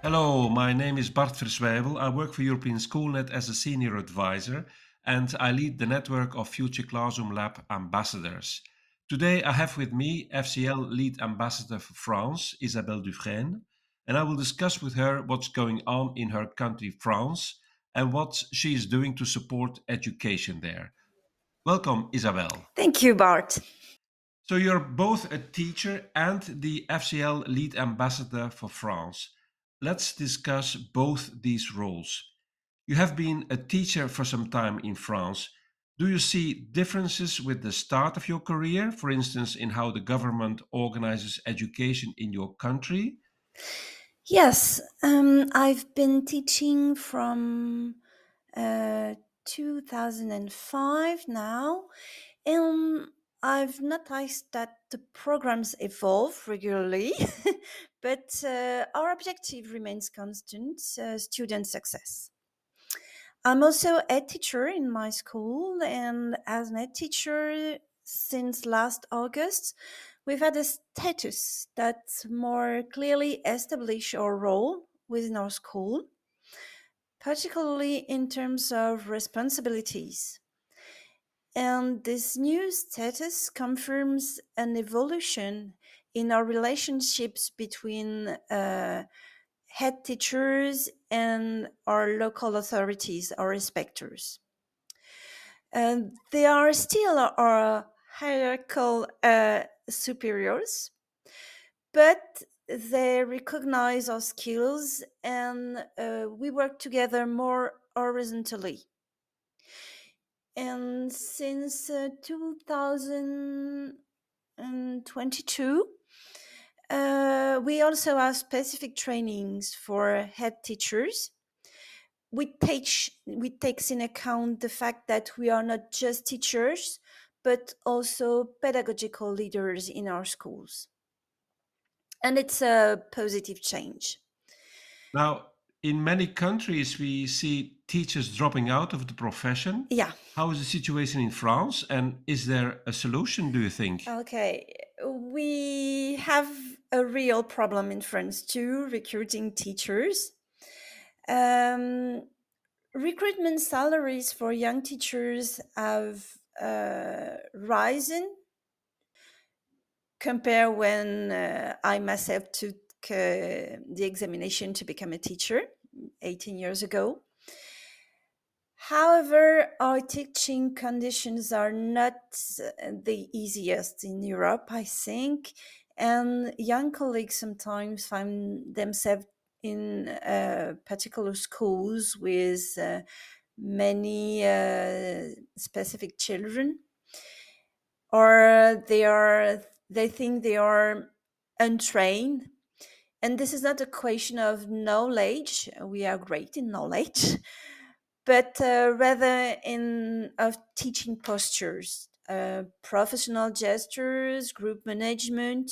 Hello, my name is Bart Verswijvel. I work for European Schoolnet as a senior advisor, and I lead the network of Future Classroom Lab ambassadors. Today, I have with me FCL lead ambassador for France, Isabelle Dufresne, and I will discuss with her what's going on in her country, France, and what she is doing to support education there. Welcome, Isabelle. Thank you, Bart. So, you're both a teacher and the FCL lead ambassador for France. Let's discuss both these roles. You have been a teacher for some time in France. Do you see differences with the start of your career, for instance, in how the government organizes education in your country? Yes, I've been teaching from uh, 2005 now, and I've noticed that the programs evolve regularly, but our objective remains constant: student success. I'm also a teacher in my school, and as a teacher since last August, we've had a status that more clearly establish our role within our school, particularly in terms of responsibilities. And this new status confirms an evolution in our relationships between head teachers and our local authorities, our inspectors. And they are still our hierarchical superiors, but they recognize our skills and we work together more horizontally. And since 2022, we also have specific trainings for head teachers. We takes in account the fact that we are not just teachers, but also pedagogical leaders in our schools, and it's a positive change. Now, in many countries, we see teachers dropping out of the profession. Yeah. How is the situation in France, and is there a solution, do you think? Okay. We have a real problem in France too, recruiting teachers. Um, Recruitment salaries for young teachers have risen compare when I myself took the examination to become a teacher 18 years ago. However, our teaching conditions are not the easiest in Europe, I think, and young colleagues sometimes find themselves in particular schools with many specific children, or they think they are untrained. And this is not a question of knowledge. We are great in knowledge, but rather in of teaching postures, professional gestures, group management.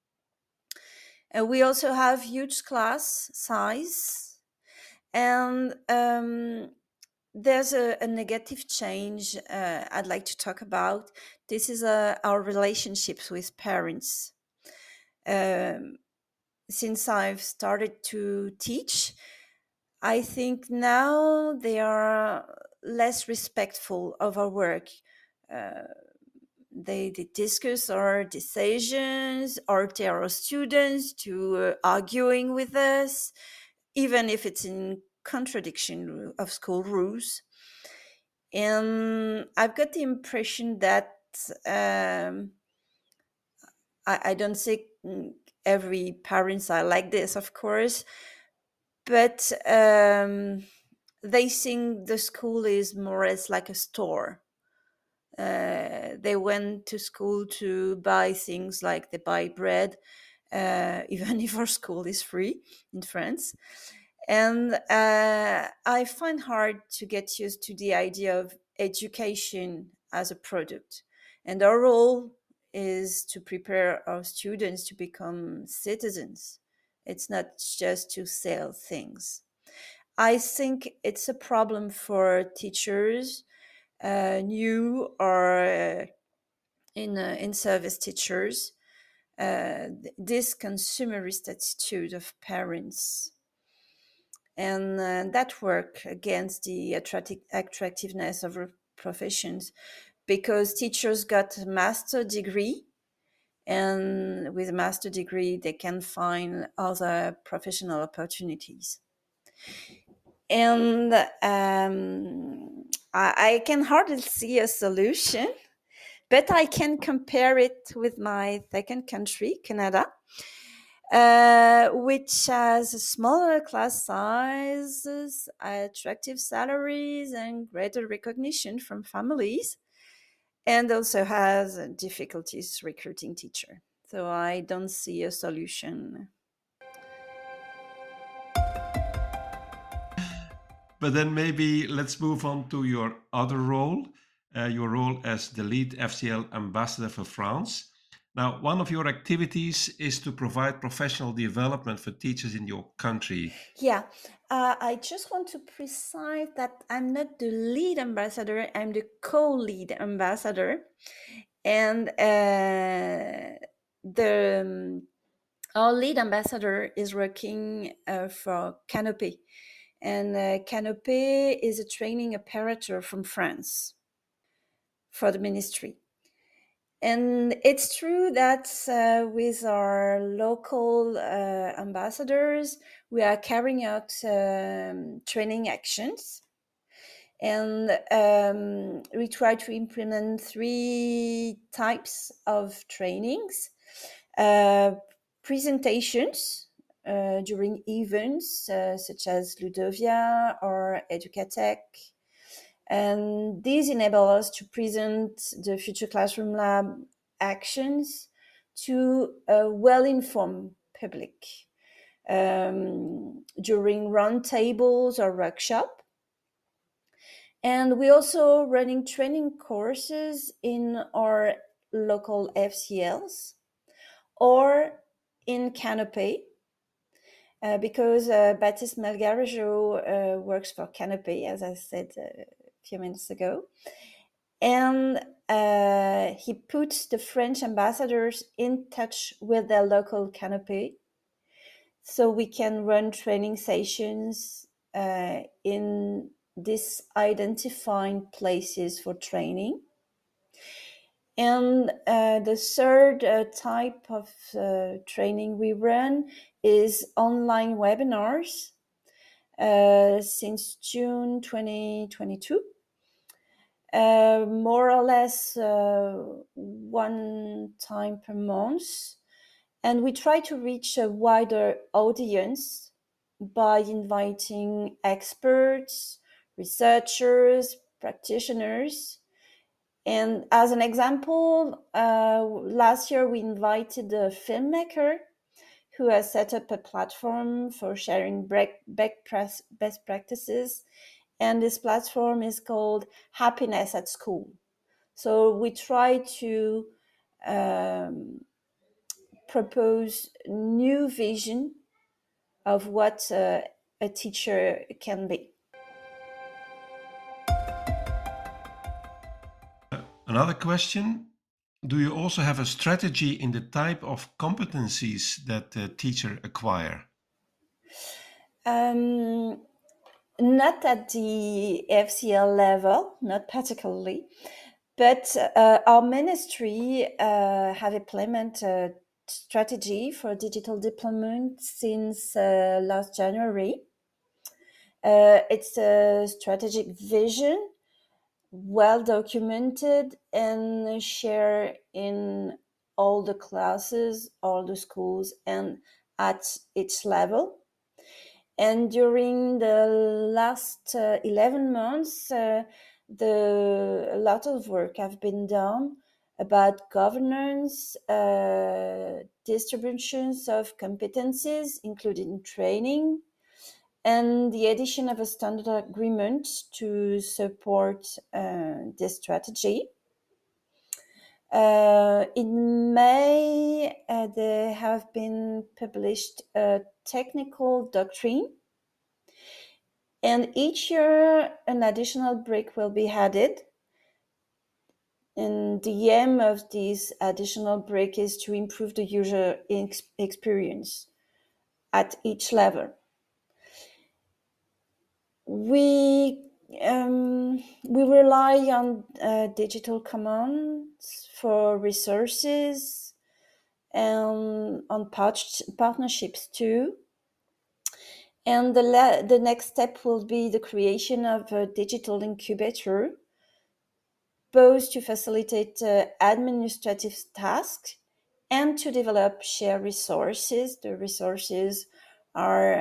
We also have huge class size, and there's a negative change I'd like to talk about. This is our relationships with parents. Um, since I've started to teach, I think now they are less respectful of our work. Uh, they discuss our decisions or tell our students to arguing with us, even if it's in contradiction of school rules. And I've got the impression that um, I don't think every parents are like this, of course, but they think the school is more or less like a store. They went to school to buy things like they buy bread, even if our school is free in France. And I find hard to get used to the idea of education as a product. And our role is to prepare our students to become citizens. It's not just to sell things. I think it's a problem for teachers, new or in service teachers. This consumerist attitude of parents. and that work against the attractiveness of professions, because teachers got a master degree, and with a master degree they can find other professional opportunities. And I can hardly see a solution, but I can compare it with my second country, Canada, which has smaller class sizes, attractive salaries, and greater recognition from families, and also has difficulties recruiting teachers. So I don't see a solution. But then maybe let's move on to your other role, your role as the lead FCL ambassador for France. Now, one of your activities is to provide professional development for teachers in your country. Yeah, I just want to precise that I'm not the lead ambassador, I'm the co-lead ambassador. And our lead ambassador is working for Canopy. And Canopy is a training operator from France for the ministry. And it's true that with our local ambassadors, we are carrying out training actions. And we try to implement 3 types of trainings. Presentations during events such as Ludovia or Educatech. And these enable us to present the Future Classroom Lab actions to a well-informed public during roundtables or workshops. And we're also running training courses in our local FCLs or in Canopy, because Baptiste Melgarejo works for Canopy, as I said a few minutes ago. And he puts the French ambassadors in touch with their local Canopy, so we can run training sessions in these identifying places for training. And the third type of training we run is online webinars since June 2022. More or less one time per month. And we try to reach a wider audience by inviting experts, researchers, practitioners. And as an example, last year we invited a filmmaker who has set up a platform for sharing best practices. And this platform is called Happiness at School. So we try to propose new vision of what a teacher can be. Another question. Do you also have a strategy in the type of competencies that the teacher acquire? Not at the FCL level, not particularly, but our ministry have implemented a strategy for digital deployment since last January. It's a strategic vision, well documented, and shared in all the classes, all the schools, and at each level. And during the last 11 months, a lot of work have been done about governance, distributions of competencies, including training, and the addition of a standard agreement to support this strategy. In May, there have been published a technical doctrine, and each year an additional brick will be added. And the aim of this additional brick is to improve the user experience at each level. We we rely on digital commons for resources and on partnerships too. And the next step will be the creation of a digital incubator, both to facilitate administrative tasks and to develop shared resources. The resources are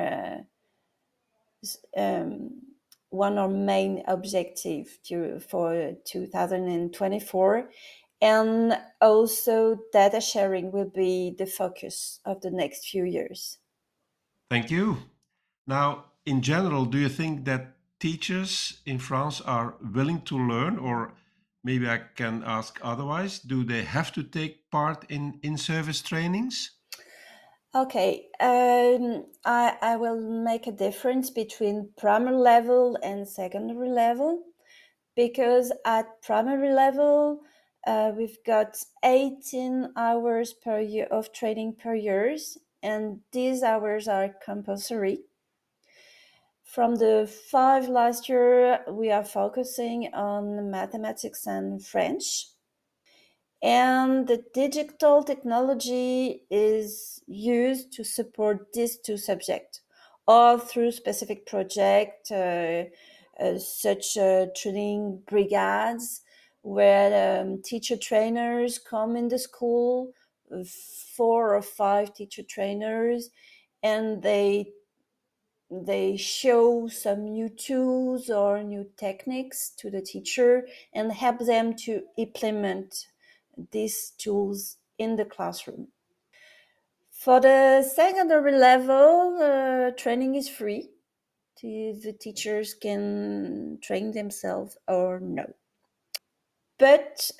one of main objective for 2024, and also data sharing will be the focus of the next few years. Thank you. Now, in general, do you think that teachers in France are willing to learn, or maybe I can ask otherwise, do they have to take part in service trainings? Okay, I will make a difference between primary level and secondary level, because at primary level, we've got 18 hours per year of training per years, and these hours are compulsory. From the 5 last year, we are focusing on mathematics and French. And the digital technology is used to support these two subjects, or through specific projects such training brigades, where teacher trainers come in the school, 4 or 5 teacher trainers, and they show some new tools or new techniques to the teacher and help them to implement these tools in the classroom. For the secondary level, training is free. The teachers can train themselves or no. But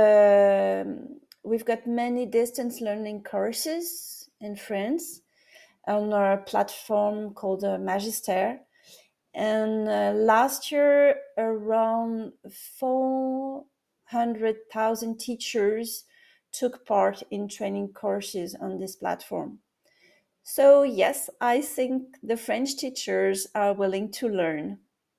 we've got many distance learning courses in France on our platform called Magister. And last year, around 400,000 teachers took part in training courses on this platform. So, yes, I think the French teachers are willing to learn.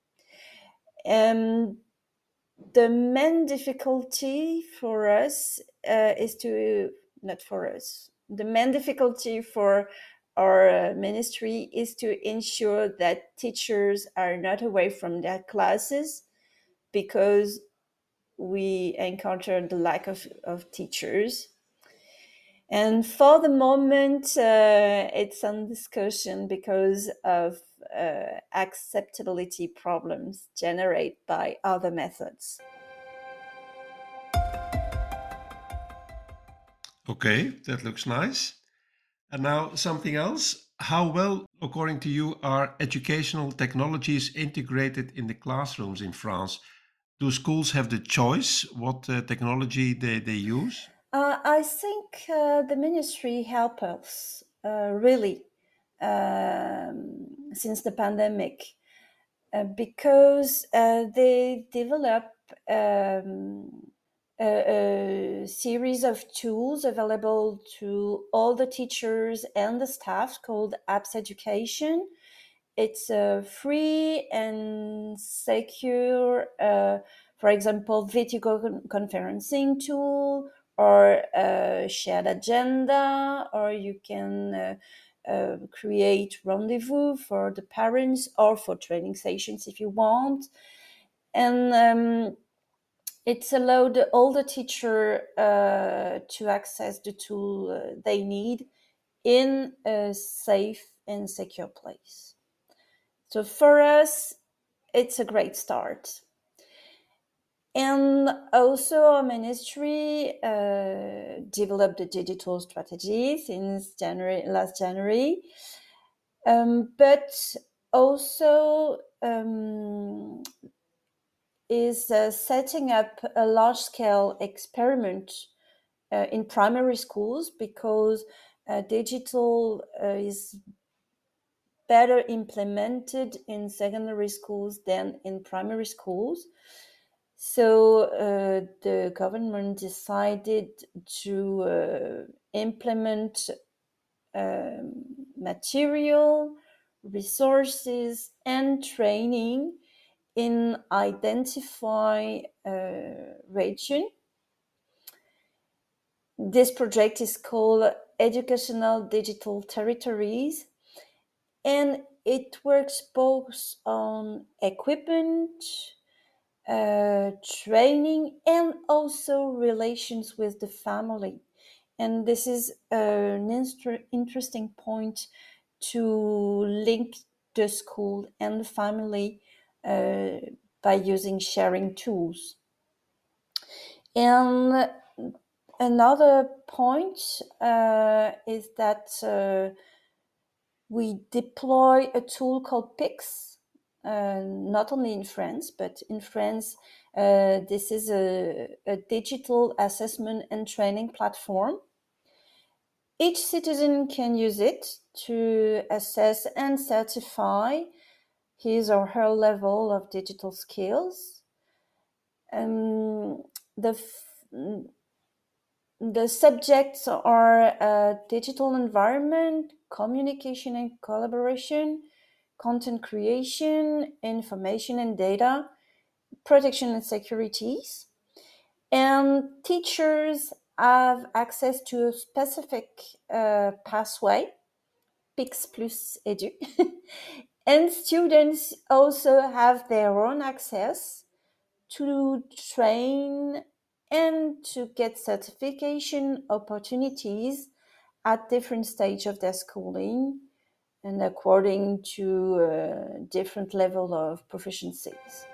And the main difficulty for us is to, not for us, the main difficulty for our ministry is to ensure that teachers are not away from their classes, because we encounter the lack of teachers. And for the moment, it's on discussion because of acceptability problems generated by other methods. Okay, that looks nice. And now something else. How well, according to you, are educational technologies integrated in the classrooms in France? Do schools have the choice what technology they use? I think the ministry helped us really since the pandemic, because they develop a series of tools available to all the teachers and the staff called Apps Education. It's a free and secure, for example, video conferencing tool, or a shared agenda, or you can create rendezvous for the parents or for training sessions if you want. And it's allowed all the teacher to access the tool they need in a safe and secure place. So for us, it's a great start. And also, our ministry developed a digital strategy since last January, but also is setting up a large-scale experiment in primary schools, because digital is better implemented in secondary schools than in primary schools. So the government decided to implement material resources, and training in identify region. This project is called Educational Digital Territories, and it works both on equipment, training, and also relations with the family. And this is an interesting point to link the school and the family by using sharing tools. And another point is that we deploy a tool called PIX, not only in France, but in France, this is a digital assessment and training platform. Each citizen can use it to assess and certify his or her level of digital skills. The subjects are digital environment, communication and collaboration, content creation, information and data, protection and securities. And teachers have access to a specific pathway, PIX plus Edu. And students also have their own access to train and to get certification opportunities at different stages of their schooling and according to different level of proficiencies.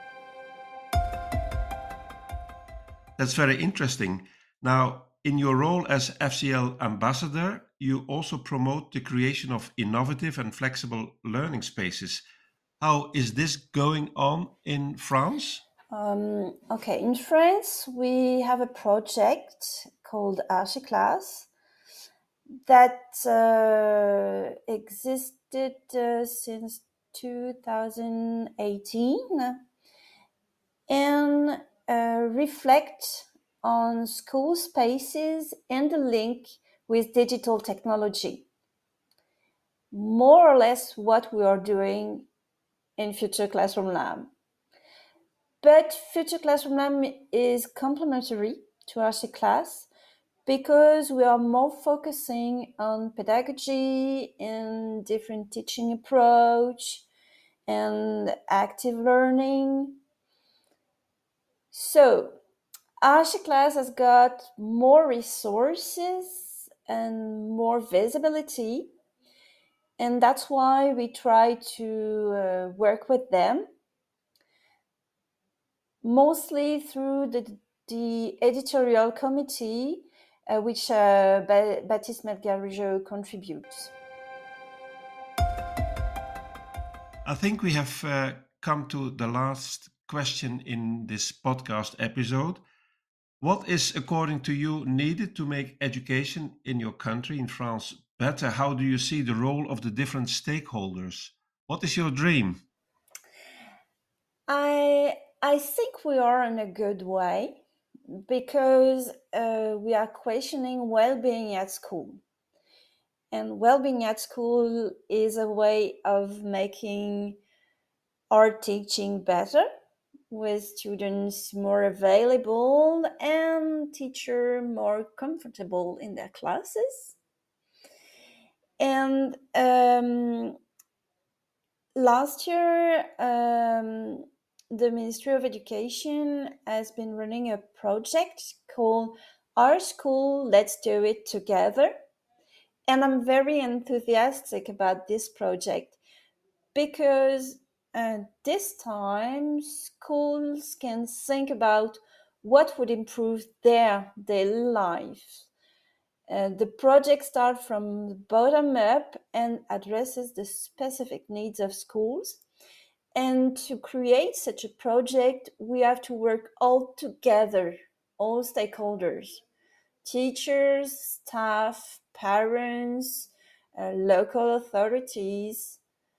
That's very interesting. Now, in your role as FCL ambassador, you also promote the creation of innovative and flexible learning spaces. How is this going on in France? Okay, in France, we have a project called Archiclass that existed since 2018 and reflect on school spaces and the link with digital technology. More or less what we are doing in Future Classroom Lab. But Future Classroom Lab is complementary to Archiclass because we are more focusing on pedagogy and different teaching approach and active learning. So Archiclass has got more resources and more visibility, and that's why we try to work with them, mostly through the editorial committee, which Baptiste Melgarejo contributes. I think we have come to the last question in this podcast episode. What is, according to you, needed to make education in your country, in France, better? How do you see the role of the different stakeholders? What is your dream? I think we are in a good way because we are questioning well-being at school. And well-being at school is a way of making our teaching better, with students more available and teacher more comfortable in their classes. And last year, the Ministry of Education has been running a project called Our School, Let's Do It Together. And I'm very enthusiastic about this project because this time schools can think about what would improve their daily life. The project starts from the bottom up and addresses the specific needs of schools. And to create such a project, we have to work all together, all stakeholders, teachers, staff, parents, local authorities.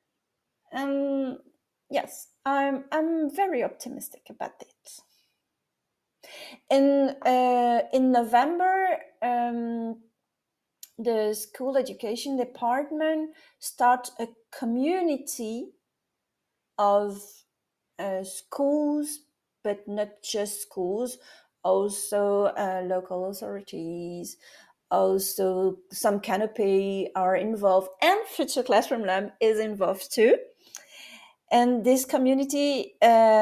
Yes, I'm very optimistic about it. In November, the school education department start a community of schools, but not just schools, also local authorities, also some canopy are involved, and Future Classroom Lab is involved too. And this community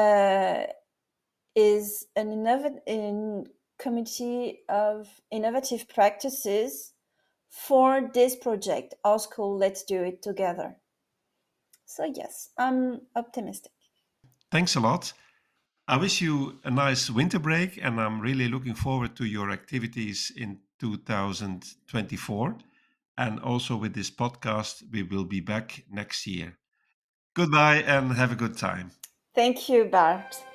is an community of innovative practices for this project, Our School, Let's Do It Together. So yes, I'm optimistic. Thanks a lot. I wish you a nice winter break, and I'm really looking forward to your activities in 2024. And also with this podcast, we will be back next year. Goodbye and have a good time. Thank you, Bart.